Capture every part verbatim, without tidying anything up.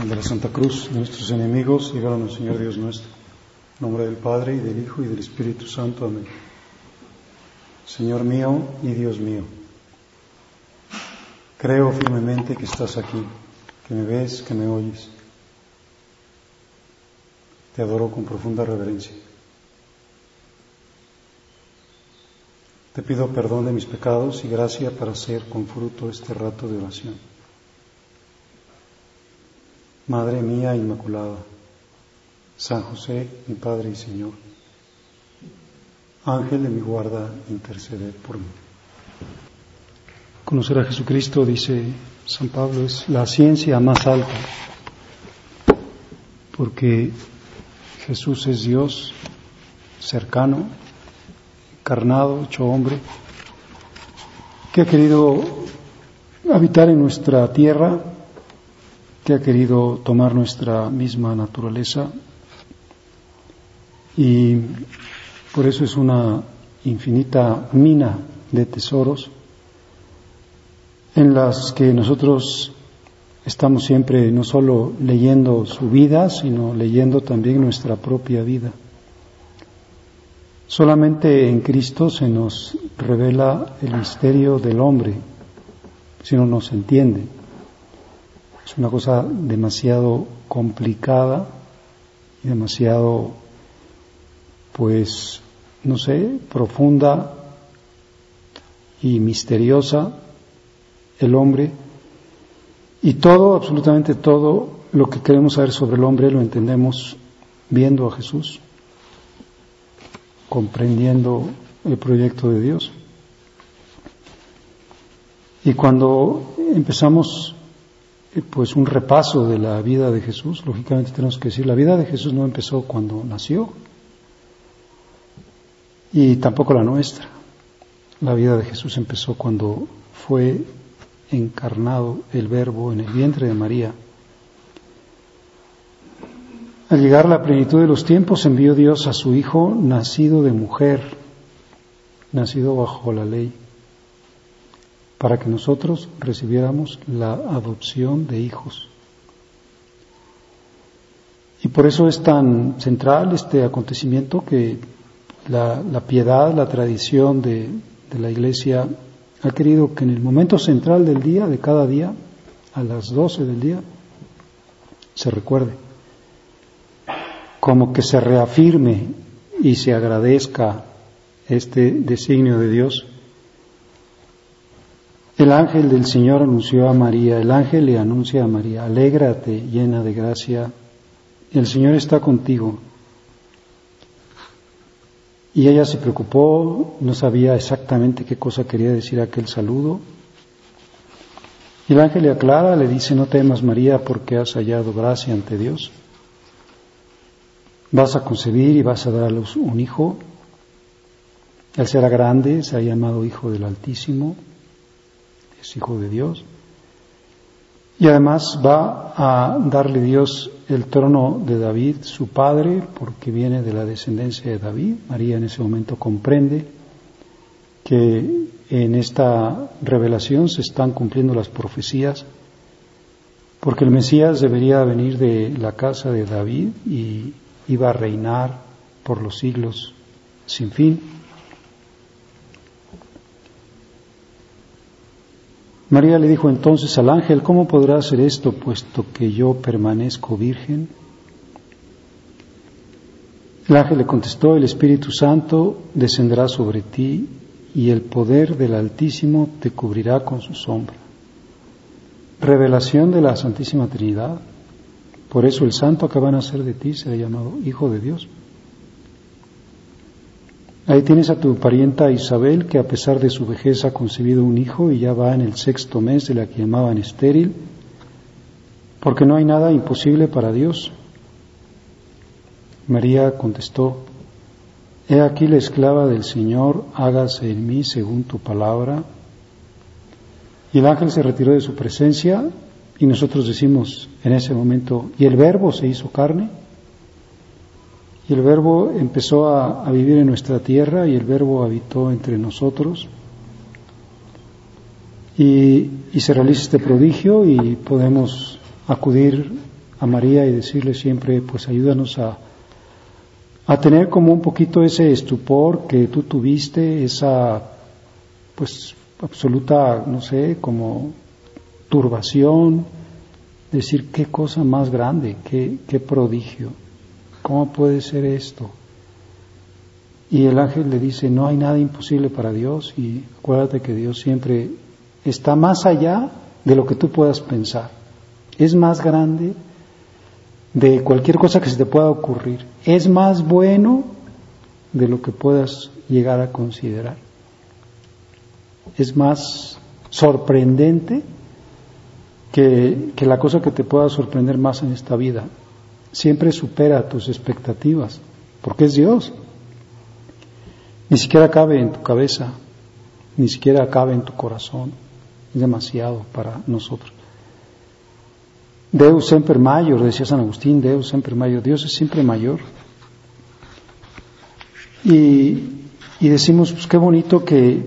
de la Santa Cruz de nuestros enemigos, líbranos, Señor Dios nuestro. En nombre del Padre, y del Hijo, y del Espíritu Santo. Amén. Señor mío y Dios mío, creo firmemente que estás aquí, que me ves, que me oyes. Te adoro con profunda reverencia. Te pido perdón de mis pecados y gracia para hacer con fruto este rato de oración. Madre mía Inmaculada, San José, mi Padre y Señor, Ángel de mi guarda, interceded por mí. Conocer a Jesucristo, dice San Pablo, es la ciencia más alta, porque Jesús es Dios cercano, encarnado, hecho hombre, que ha querido habitar en nuestra tierra, que ha querido tomar nuestra misma naturaleza, y por eso es una infinita mina de tesoros en las que nosotros estamos siempre no solo leyendo su vida, sino leyendo también nuestra propia vida. Solamente en Cristo se nos revela el misterio del hombre, si no nos entiende. Es una cosa demasiado complicada y demasiado, pues, no sé, profunda y misteriosa el hombre. Y todo, absolutamente todo lo que queremos saber sobre el hombre lo entendemos viendo a Jesús, comprendiendo el proyecto de Dios. Y cuando empezamos pues un repaso de la vida de Jesús, lógicamente tenemos que decir, la vida de Jesús no empezó cuando nació, y tampoco la nuestra. La vida de Jesús empezó cuando fue encarnado el Verbo en el vientre de María. Al llegar a la plenitud de los tiempos, envió Dios a su Hijo, nacido de mujer, nacido bajo la ley, para que nosotros recibiéramos la adopción de hijos. Y por eso es tan central este acontecimiento que la, la piedad, la tradición de, de la Iglesia ha querido que en el momento central del día, de cada día, a las doce del día, se recuerde, como que se reafirme y se agradezca este designio de Dios. El ángel del Señor anunció a María, el ángel le anuncia a María: alégrate, llena de gracia, el Señor está contigo. Y ella se preocupó, no sabía exactamente qué cosa quería decir aquel saludo. Y el ángel le aclara, le dice: no temas, María, porque has hallado gracia ante Dios. Vas a concebir y vas a dar a luz un hijo. Él será grande, será llamado Hijo del Altísimo, es Hijo de Dios. Y además va a darle Dios el trono de David, su padre, porque viene de la descendencia de David. María en ese momento comprende que en esta revelación se están cumpliendo las profecías, porque el Mesías debería venir de la casa de David y iba a reinar por los siglos sin fin. María le dijo entonces al ángel: ¿cómo podrá hacer esto, puesto que yo permanezco virgen? El ángel le contestó: el Espíritu Santo descenderá sobre ti y el poder del Altísimo te cubrirá con su sombra. Revelación de la Santísima Trinidad. Por eso el santo que va a nacer de ti será llamado Hijo de Dios. Ahí tienes a tu parienta Isabel, que a pesar de su vejez ha concebido un hijo y ya va en el sexto mes de la que llamaban estéril, porque no hay nada imposible para Dios. María contestó: he aquí la esclava del Señor, hágase en mí según tu palabra. Y el ángel se retiró de su presencia, y nosotros decimos en ese momento: y el Verbo se hizo carne. Y el Verbo empezó a, a vivir en nuestra tierra, y el Verbo habitó entre nosotros. Y, y se realiza este prodigio, y podemos acudir a María y decirle siempre, pues ayúdanos a, a tener como un poquito ese estupor que tú tuviste, esa pues absoluta, no sé, como turbación, decir qué cosa más grande, qué, qué prodigio, ¿cómo puede ser esto? Y el ángel le dice, no hay nada imposible para Dios, y acuérdate que Dios siempre está más allá de lo que tú puedas pensar. Es más grande de cualquier cosa que se te pueda ocurrir. Es más bueno de lo que puedas llegar a considerar. Es más sorprendente que, que la cosa que te pueda sorprender más en esta vida. Siempre supera tus expectativas, porque es Dios. Ni siquiera cabe en tu cabeza, ni siquiera cabe en tu corazón. Es demasiado para nosotros. Deus semper maior, decía San Agustín, Deus semper maior, Dios es siempre mayor. Y, y decimos, pues qué bonito que,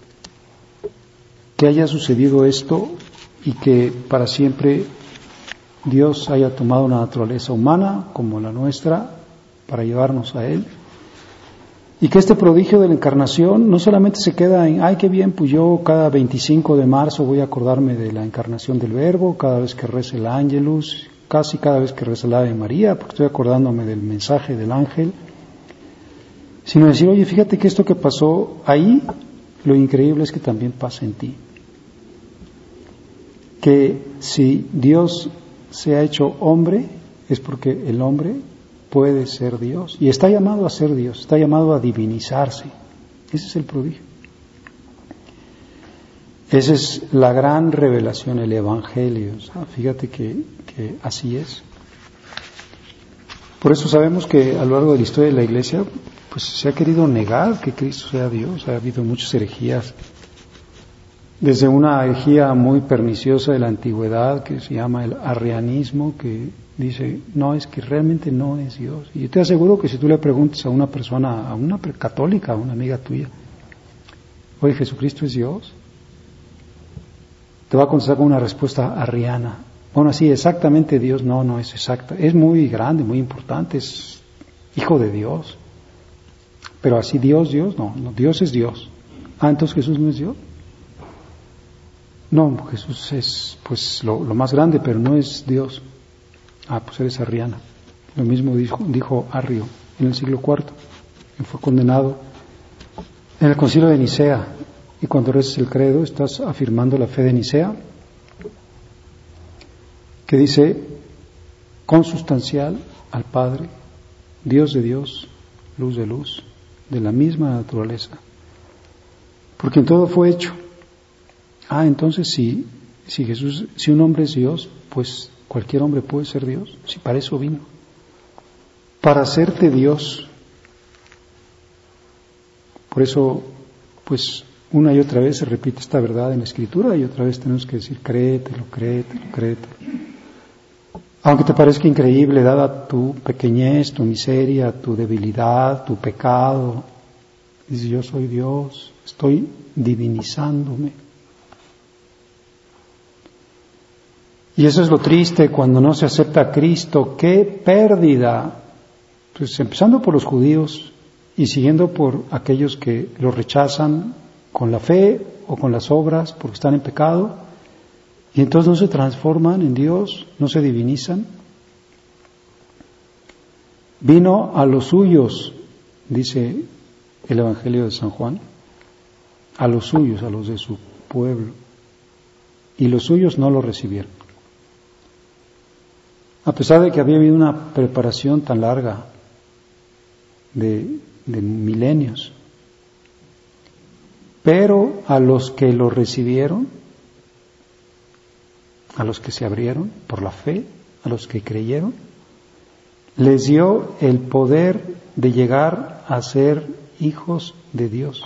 que haya sucedido esto y que para siempre Dios haya tomado una naturaleza humana como la nuestra para llevarnos a Él. Y que este prodigio de la encarnación no solamente se queda en, ay, qué bien, pues yo cada veinticinco de marzo voy a acordarme de la encarnación del Verbo, cada vez que rece el Ángelus, casi cada vez que rece la Ave María, porque estoy acordándome del mensaje del ángel, sino decir, oye, fíjate que esto que pasó ahí, lo increíble es que también pasa en ti. Que si Dios se ha hecho hombre, es porque el hombre puede ser Dios, y está llamado a ser Dios, está llamado a divinizarse. Ese es el prodigio. Esa es la gran revelación, el Evangelio. O sea, fíjate que, que así es. Por eso sabemos que a lo largo de la historia de la Iglesia, pues se ha querido negar que Cristo sea Dios. Ha habido muchas herejías, desde una herejía muy perniciosa de la antigüedad que se llama el arrianismo, que dice, no, es que realmente no es Dios. Y yo te aseguro que si tú le preguntas a una persona, a una católica, a una amiga tuya, oye, ¿Jesucristo es Dios? Te va a contestar con una respuesta arriana. Bueno, sí, exactamente Dios, no, no es exacta. Es muy grande, muy importante, es hijo de Dios. Pero así Dios, Dios, no, no, Dios es Dios. Ah, entonces Jesús no es Dios. No, Jesús es pues lo, lo más grande, pero no es Dios. Ah, pues eres arriana. Lo mismo dijo, dijo Arrio en el siglo cuarto, que fue condenado en el concilio de Nicea. Y cuando rezas el credo, estás afirmando la fe de Nicea, que dice, consustancial al Padre, Dios de Dios, luz de luz, de la misma naturaleza. Porque en todo fue hecho. Ah, entonces si, si Jesús, si un hombre es Dios, pues cualquier hombre puede ser Dios, si para eso vino. Para hacerte Dios. Por eso, pues, una y otra vez se repite esta verdad en la Escritura y otra vez tenemos que decir, créetelo, créetelo, créetelo. Aunque te parezca increíble, dada tu pequeñez, tu miseria, tu debilidad, tu pecado, dices, yo soy Dios, estoy divinizándome. Y eso es lo triste cuando no se acepta a Cristo. ¡Qué pérdida! Pues empezando por los judíos y siguiendo por aquellos que lo rechazan con la fe o con las obras porque están en pecado y entonces no se transforman en Dios, no se divinizan. Vino a los suyos, dice el Evangelio de San Juan, a los suyos, a los de su pueblo, y los suyos no lo recibieron. A pesar de que había habido una preparación tan larga de, de milenios, pero a los que lo recibieron, a los que se abrieron por la fe, a los que creyeron, les dio el poder de llegar a ser hijos de Dios.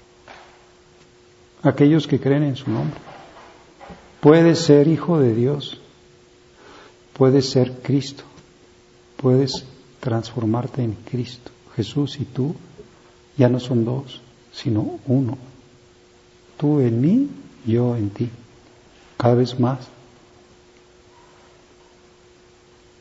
Aquellos que creen en su nombre. Puedes ser hijo de Dios. Puedes ser Cristo, puedes transformarte en Cristo. Jesús y tú ya no son dos, sino uno. Tú en mí, yo en ti, cada vez más.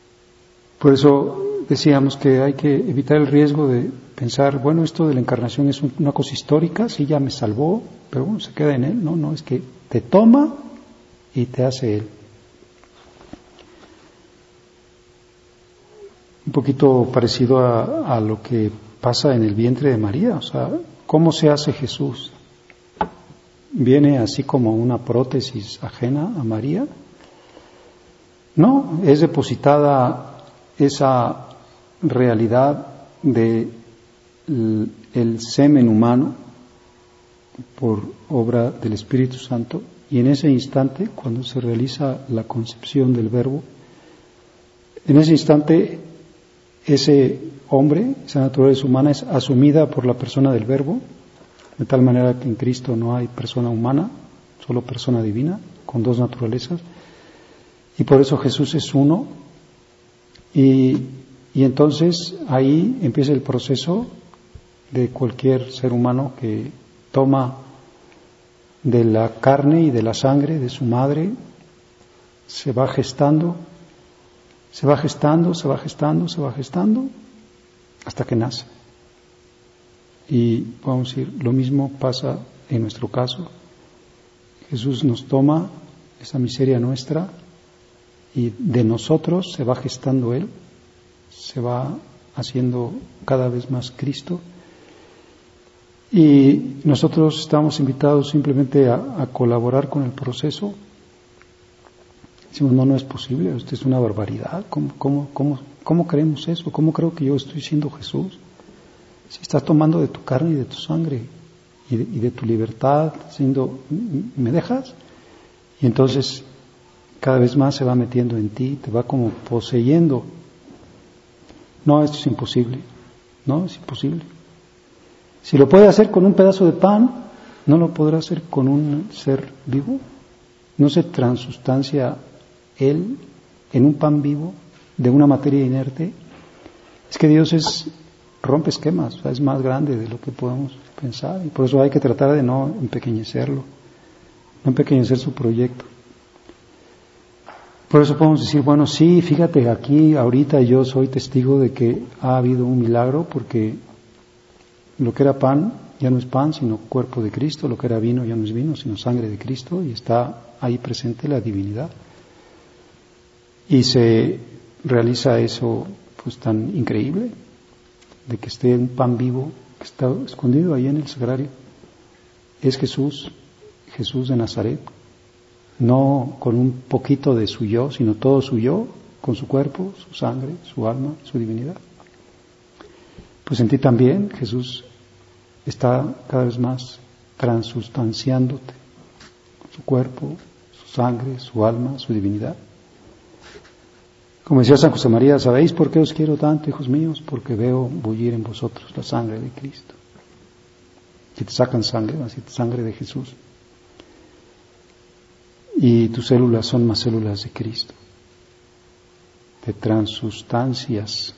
Por eso decíamos que hay que evitar el riesgo de pensar, bueno, esto de la encarnación es una cosa histórica, sí, ya me salvó, pero bueno, se queda en Él. No, no, es que te toma y te hace Él. Un poquito parecido a, a lo que pasa en el vientre de María, o sea, ¿cómo se hace Jesús? ¿Viene así como una prótesis ajena a María? No, es depositada esa realidad de el, el semen humano por obra del Espíritu Santo, y en ese instante, cuando se realiza la concepción del Verbo, en ese instante ese hombre, esa naturaleza humana es asumida por la persona del Verbo, de tal manera que en Cristo no hay persona humana, solo persona divina, con dos naturalezas, y por eso Jesús es uno, y, y entonces ahí empieza el proceso de cualquier ser humano que toma de la carne y de la sangre de su madre, se va gestando, se va gestando, se va gestando, se va gestando, hasta que nace. Y vamos a decir, lo mismo pasa en nuestro caso. Jesús nos toma esa miseria nuestra y de nosotros se va gestando Él, se va haciendo cada vez más Cristo. Y nosotros estamos invitados simplemente a, a colaborar con el proceso. Decimos, no, no es posible, esto es una barbaridad. ¿Cómo, cómo, cómo, cómo creemos eso? ¿Cómo creo que yo estoy siendo Jesús? Si estás tomando de tu carne y de tu sangre y de, y de tu libertad, siendo, ¿me dejas? Y entonces cada vez más se va metiendo en ti, te va como poseyendo. No, esto es imposible. No, es imposible. Si lo puede hacer con un pedazo de pan, ¿no lo podrá hacer con un ser vivo? ¿No se transustancia Él en un pan vivo de una materia inerte? Es que Dios es rompe esquemas, o sea, es más grande de lo que podemos pensar, y por eso hay que tratar de no empequeñecerlo, no empequeñecer su proyecto. Por eso podemos decir, bueno, sí, fíjate, aquí ahorita yo soy testigo de que ha habido un milagro, porque lo que era pan ya no es pan, sino cuerpo de Cristo, lo que era vino ya no es vino, sino sangre de Cristo, y está ahí presente la divinidad. Y se realiza eso pues tan increíble, de que esté un pan vivo que está escondido ahí en el sagrario. Es Jesús, Jesús de Nazaret, no con un poquito de su yo, sino todo su yo, con su cuerpo, su sangre, su alma, su divinidad. Pues en ti también Jesús está cada vez más transustanciándote, su cuerpo, su sangre, su alma, su divinidad. Como decía San José María, ¿sabéis por qué os quiero tanto, hijos míos? Porque veo bullir en vosotros la sangre de Cristo. Si te sacan sangre, así sangre de Jesús. Y tus células son más células de Cristo. Te transustancias.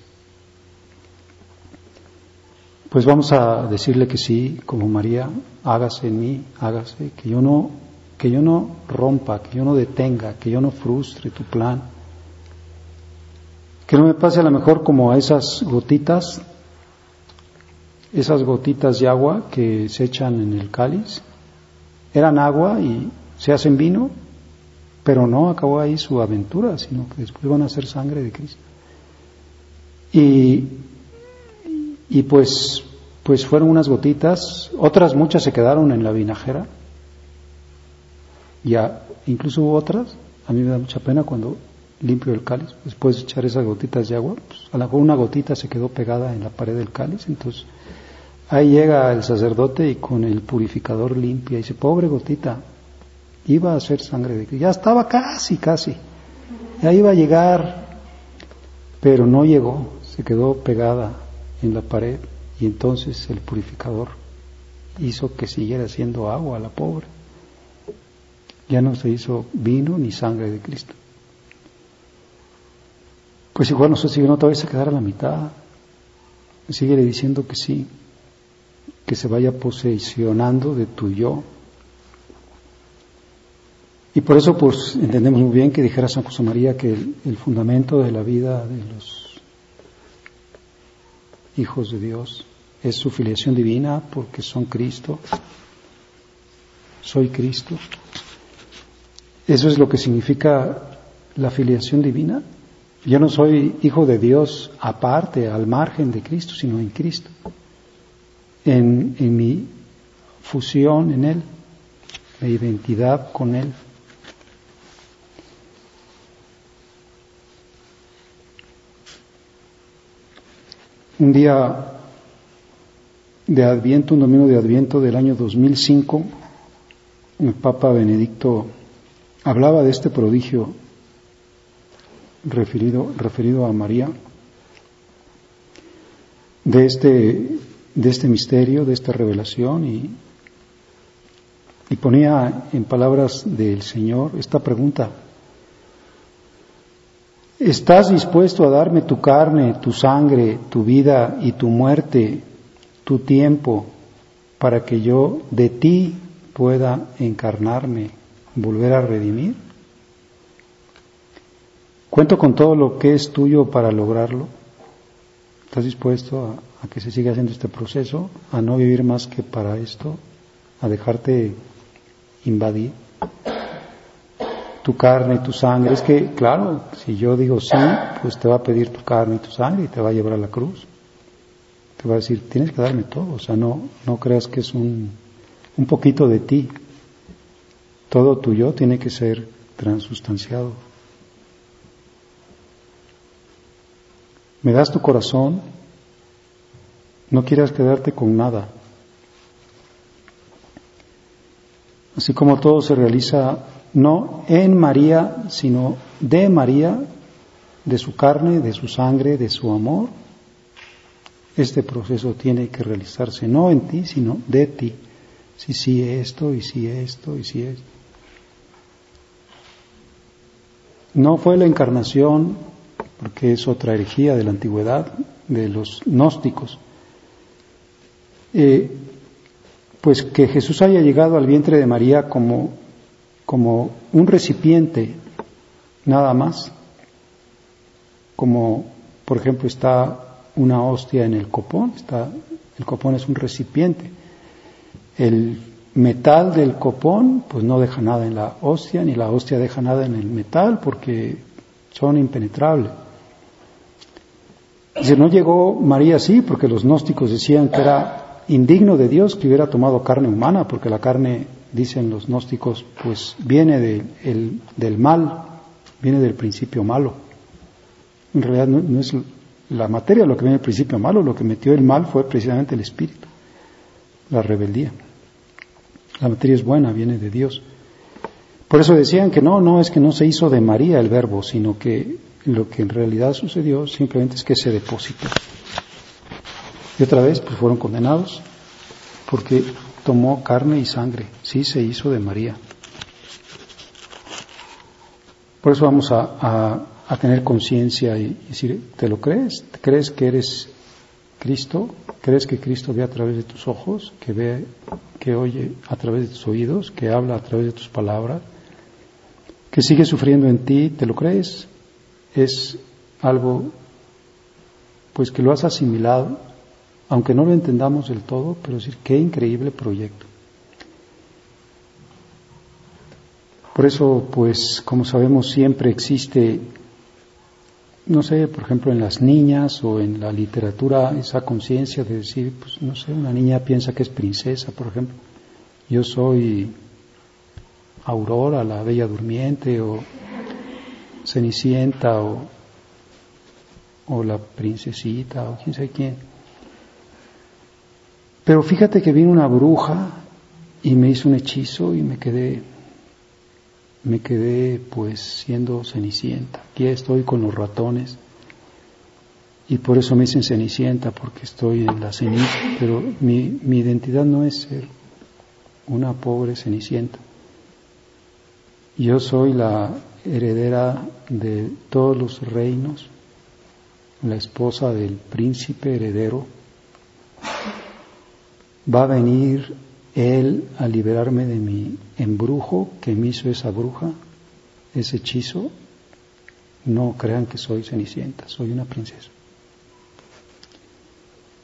Pues vamos a decirle que sí, como María, hágase en mí, hágase, que yo no, que yo no rompa, que yo no detenga, que yo no frustre tu plan. Que no me pase a lo mejor como a esas gotitas, esas gotitas de agua que se echan en el cáliz. Eran agua y se hacen vino, pero no acabó ahí su aventura, sino que después van a ser sangre de Cristo. Y, y pues, pues fueron unas gotitas, otras muchas se quedaron en la vinajera, ya incluso hubo otras, a mí me da mucha pena cuando limpio el cáliz, después de echar esas gotitas de agua, pues a lo mejor una gotita se quedó pegada en la pared del cáliz, entonces ahí llega el sacerdote y con el purificador limpia y dice, pobre gotita, iba a ser sangre de Cristo, ya estaba casi, casi, ya iba a llegar, pero no llegó, se quedó pegada en la pared y entonces el purificador hizo que siguiera siendo agua la pobre, ya no se hizo vino ni sangre de Cristo. Pues igual nosotros si no todavía se quedara a la mitad, sigue diciendo que sí, que se vaya posesionando de tu yo. Y por eso pues entendemos muy bien que dijera San José María que el, el fundamento de la vida de los hijos de Dios. Es su filiación divina porque son Cristo. Soy Cristo. Eso es lo que significa la filiación divina. Yo no soy hijo de Dios aparte, al margen de Cristo, sino en Cristo. En, en mi fusión en Él, mi identidad con Él. Un día de Adviento, un domingo de Adviento del año dos mil cinco, el Papa Benedicto hablaba de este prodigio referido, referido a María, de este, de este misterio, de esta revelación, y, y ponía en palabras del Señor esta pregunta: ¿estás dispuesto a darme tu carne, tu sangre, tu vida y tu muerte, tu tiempo, para que yo de ti pueda encarnarme, volver a redimir? ¿Cuento con todo lo que es tuyo para lograrlo? ¿Estás dispuesto a, a que se siga haciendo este proceso, a no vivir más que para esto, a dejarte invadir? Tu carne y tu sangre. Es que, claro, si yo digo sí, pues te va a pedir tu carne y tu sangre y te va a llevar a la cruz. Te va a decir, tienes que darme todo. O sea, no, no creas que es un, un poquito de ti. Todo tu yo tiene que ser transustanciado. ¿Me das tu corazón? No quieras quedarte con nada. Así como todo se realiza no en María, sino de María, de su carne, de su sangre, de su amor, este proceso tiene que realizarse no en ti, sino de ti. Si sí esto, y si esto, y si esto. No fue la encarnación, porque es otra herejía de la antigüedad, de los gnósticos. Eh, pues que Jesús haya llegado al vientre de María como, como un recipiente, nada más. Como, por ejemplo, está una hostia en el copón, está, el copón es un recipiente. El metal del copón, pues no deja nada en la hostia, ni la hostia deja nada en el metal, porque son impenetrables. Dice, no llegó María así, porque los gnósticos decían que era indigno de Dios que hubiera tomado carne humana, porque la carne, dicen los gnósticos, pues viene de, el, del mal, viene del principio malo. En realidad no, no es la materia lo que viene del principio malo, lo que metió el mal fue precisamente el espíritu, la rebeldía. La materia es buena, viene de Dios. Por eso decían que no, no es que no se hizo de María el verbo, sino que lo que en realidad sucedió simplemente es que se depositó. Y otra vez, pues fueron condenados porque tomó carne y sangre. Sí se hizo de María. Por eso vamos a, a, a tener conciencia y decir, ¿te lo crees? ¿Crees que eres Cristo? ¿Crees que Cristo ve a través de tus ojos? ¿Que ve, que oye a través de tus oídos? ¿Que habla a través de tus palabras? ¿Que sigue sufriendo en ti? ¿Te lo crees? Es algo, pues que lo has asimilado, aunque no lo entendamos del todo, pero decir, qué increíble proyecto. Por eso, pues, como sabemos, siempre existe, no sé, por ejemplo, en las niñas o en la literatura, esa conciencia de decir, pues, no sé, una niña piensa que es princesa, por ejemplo. Yo soy Aurora, la Bella Durmiente, o Cenicienta, o, o la princesita, o quién sabe quién. Pero fíjate que vino una bruja y me hizo un hechizo y me quedé, me quedé pues siendo Cenicienta. Aquí estoy con los ratones y por eso me dicen Cenicienta, porque estoy en la ceniza, pero mi, mi identidad no es ser una pobre Cenicienta. Yo soy la heredera de todos los reinos, la esposa del príncipe heredero. Va a venir Él a liberarme de mi embrujo que me hizo esa bruja, ese hechizo. No crean que soy Cenicienta, soy una princesa.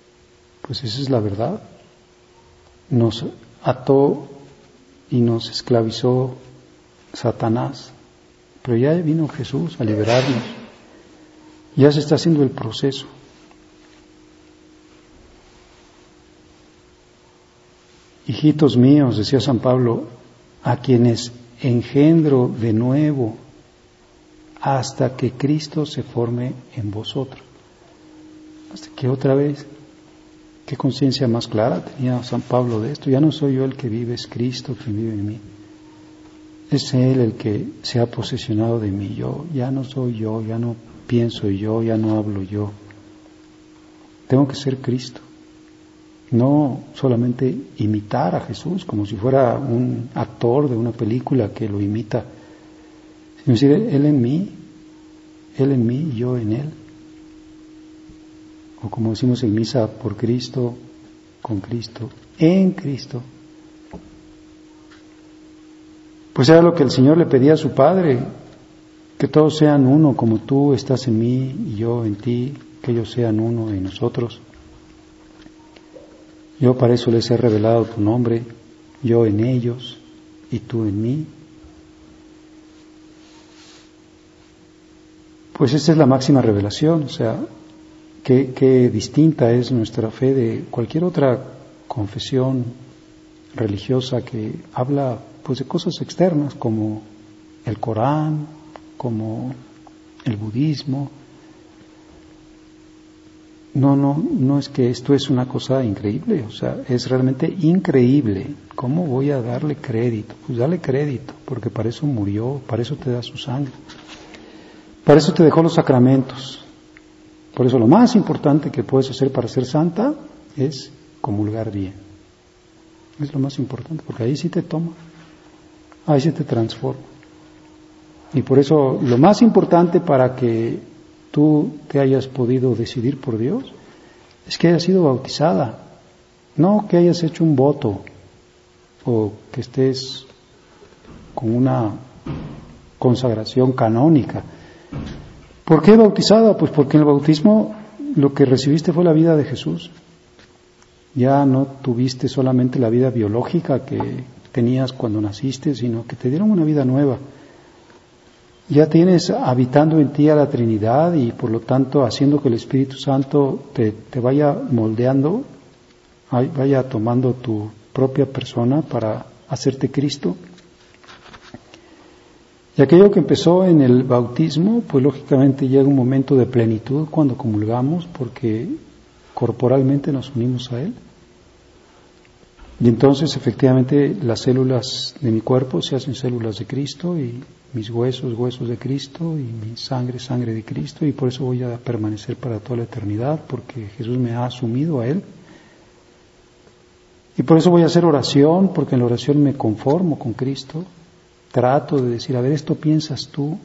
Pues esa es la verdad. Nos ató y nos esclavizó Satanás, pero ya vino Jesús a liberarnos. Ya se está haciendo el proceso. Hijitos míos, decía San Pablo, a quienes engendro de nuevo hasta que Cristo se forme en vosotros. Hasta que otra vez, qué conciencia más clara tenía San Pablo de esto. Ya no soy yo el que vive, es Cristo quien vive en mí. Es Él el que se ha posesionado de mí. Yo ya no soy yo, ya no pienso yo, ya no hablo yo. Tengo que ser Cristo. No solamente imitar a Jesús como si fuera un actor de una película que lo imita, sino decir, Él en mí, Él en mí y yo en Él. O como decimos en misa, por Cristo, con Cristo, en Cristo. Pues era lo que el Señor le pedía a su Padre, que todos sean uno, como tú estás en mí y yo en ti, que ellos sean uno en nosotros. Yo para eso les he revelado tu nombre, yo en ellos y tú en mí. Pues esa es la máxima revelación, o sea, qué, qué distinta es nuestra fe de cualquier otra confesión religiosa que habla pues de cosas externas como el Corán, como el budismo. No, no, no es que esto es una cosa increíble, o sea, es realmente increíble. ¿Cómo voy a darle crédito? Pues dale crédito, porque para eso murió, para eso te da su sangre, para eso te dejó los sacramentos. Por eso lo más importante que puedes hacer para ser santa es comulgar bien. Es lo más importante, porque ahí sí te toma, ahí sí te transforma. Y por eso lo más importante para que tú te hayas podido decidir por Dios es que hayas sido bautizada, no que hayas hecho un voto o que estés con una consagración canónica. ¿Por qué bautizada? Pues porque en el bautismo lo que recibiste fue la vida de Jesús. Ya no tuviste solamente la vida biológica que tenías cuando naciste, sino que te dieron una vida nueva. Ya tienes habitando en ti a la Trinidad y por lo tanto haciendo que el Espíritu Santo te, te vaya moldeando, vaya tomando tu propia persona para hacerte Cristo. Y aquello que empezó en el bautismo, pues lógicamente llega un momento de plenitud cuando comulgamos, porque corporalmente nos unimos a Él. Y entonces efectivamente las células de mi cuerpo se hacen células de Cristo y mis huesos, huesos de Cristo y mi sangre, sangre de Cristo, y por eso voy a permanecer para toda la eternidad, porque Jesús me ha asumido a Él. Y por eso voy a hacer oración, porque en la oración me conformo con Cristo, trato de decir, a ver, esto piensas tú.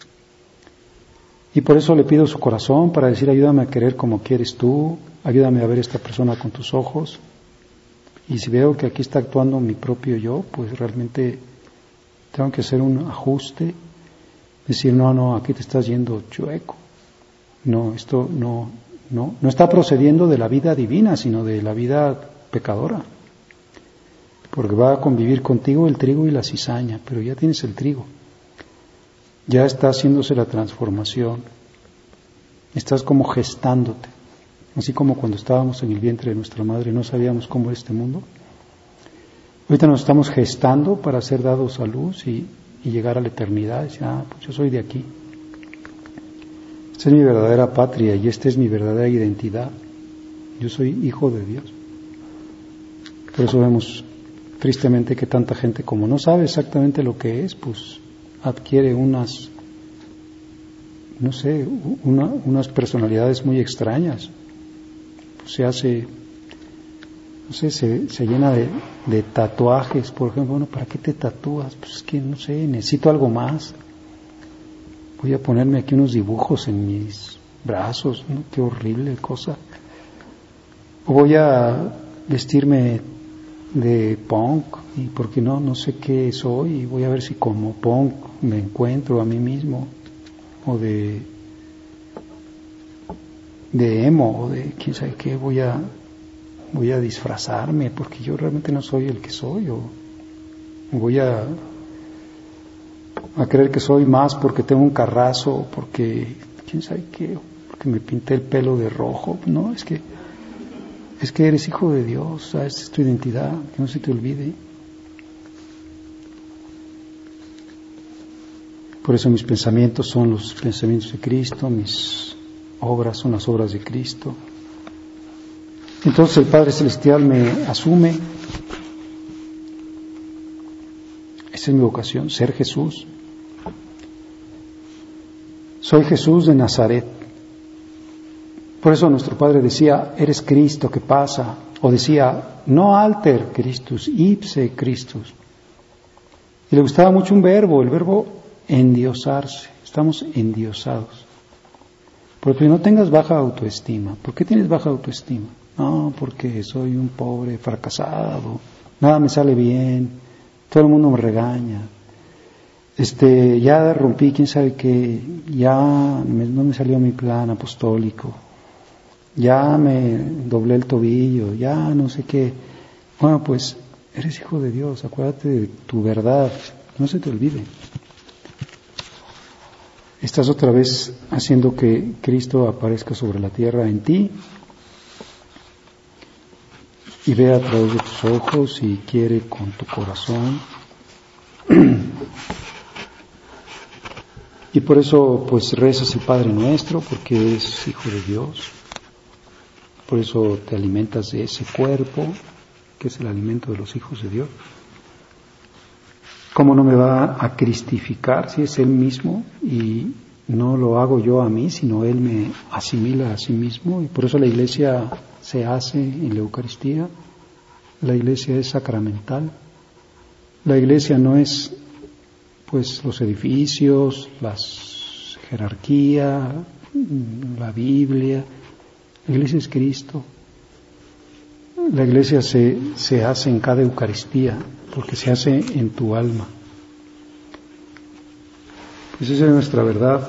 Y por eso le pido su corazón para decir, ayúdame a querer como quieres tú, ayúdame a ver a esta persona con tus ojos. Y si veo que aquí está actuando mi propio yo, pues realmente tengo que hacer un ajuste, decir, no, no, aquí te estás yendo chueco. No, esto no, no, no está procediendo de la vida divina, sino de la vida pecadora. Porque va a convivir contigo el trigo y la cizaña, pero ya tienes el trigo. Ya está haciéndose la transformación. Estás como gestándote. Así como cuando estábamos en el vientre de nuestra madre no sabíamos cómo era este mundo. Ahorita nos estamos gestando para ser dados a luz y, y llegar a la eternidad. Y decir, ah, pues yo soy de aquí. Esta es mi verdadera patria y esta es mi verdadera identidad. Yo soy hijo de Dios. Por eso vemos tristemente que tanta gente, como no sabe exactamente lo que es, pues adquiere unas, no sé, una, unas personalidades muy extrañas. Se hace, no sé, se, se llena de, de tatuajes, por ejemplo. Bueno, ¿para qué te tatúas? Pues es que, no sé, necesito algo más. Voy a ponerme aquí unos dibujos en mis brazos, ¿no? Qué horrible cosa. O voy a vestirme de punk, y porque no, no sé qué soy, y voy a ver si como punk me encuentro a mí mismo, o de... de emo o de quién sabe qué, voy a voy a disfrazarme porque yo realmente no soy el que soy, o voy a, a creer que soy más porque tengo un carrazo, porque quién sabe qué, porque me pinté el pelo de rojo. No, es que es que eres hijo de Dios, ¿sabes? Esta es tu identidad, que no se te olvide. Por eso mis pensamientos son los pensamientos de Cristo, mis obras son las obras de Cristo. Entonces el Padre Celestial me asume. Esa es mi vocación, ser Jesús. Soy Jesús de Nazaret. Por eso nuestro Padre decía, eres Cristo, ¿qué pasa? O decía, no alter Christus, ipse Christus. Y le gustaba mucho un verbo, el verbo endiosarse. Estamos endiosados. Porque no tengas baja autoestima. ¿Por qué tienes baja autoestima? No, porque soy un pobre fracasado, nada me sale bien, todo el mundo me regaña. Este, ya rompí, quién sabe qué, ya me, no me salió mi plan apostólico. Ya me doblé el tobillo, ya no sé qué. Bueno, pues eres hijo de Dios, acuérdate de tu verdad, no se te olvide. Estás otra vez haciendo que Cristo aparezca sobre la tierra en ti y ve a través de tus ojos y quiere con tu corazón. Y por eso pues rezas el Padre Nuestro, porque eres hijo de Dios. Por eso te alimentas de ese cuerpo, que es el alimento de los hijos de Dios. ¿Cómo no me va a cristificar si es Él mismo? Y no lo hago yo a mí, sino Él me asimila a sí mismo. Y por eso la Iglesia se hace en la Eucaristía. La Iglesia es sacramental. La Iglesia no es pues los edificios, la jerarquía, la Biblia. La Iglesia es Cristo. La Iglesia se, se hace en cada Eucaristía, porque se hace en tu alma. Pues esa es nuestra verdad.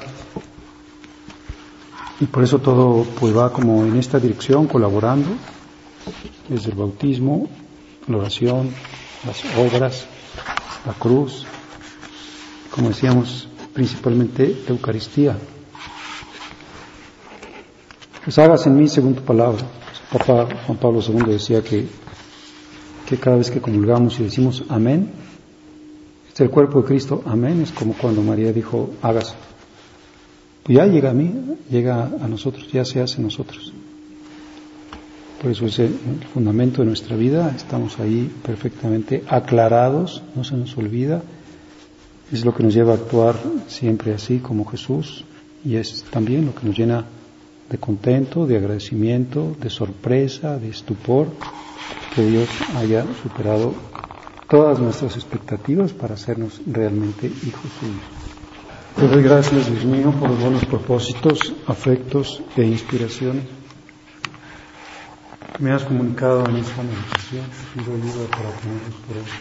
Y por eso todo pues va como en esta dirección, colaborando, desde el bautismo, la oración, las obras, la cruz, como decíamos, principalmente la Eucaristía. Pues hagas en mí según tu palabra. Papa Juan Pablo segundo decía que, que cada vez que comulgamos y decimos amén, este es el cuerpo de Cristo, amén, es como cuando María dijo hágase. Pues ya llega a mí, llega a nosotros, ya se hace en nosotros. Por eso es el fundamento de nuestra vida, estamos ahí perfectamente aclarados, no se nos olvida. Es lo que nos lleva a actuar siempre así como Jesús, y es también lo que nos llena de contento, de agradecimiento, de sorpresa, de estupor, que Dios haya superado todas nuestras expectativas para hacernos realmente hijos suyos. Te doy gracias, Dios mío, por los buenos propósitos, afectos e inspiraciones que me has comunicado en esta meditación. Pido ayuda para tenerlos por ellos.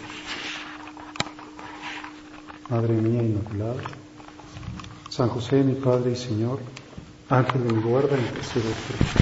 Madre mía Inmaculada, San José, mi Padre y Señor, Ángel de mi guarda, intercede por mí.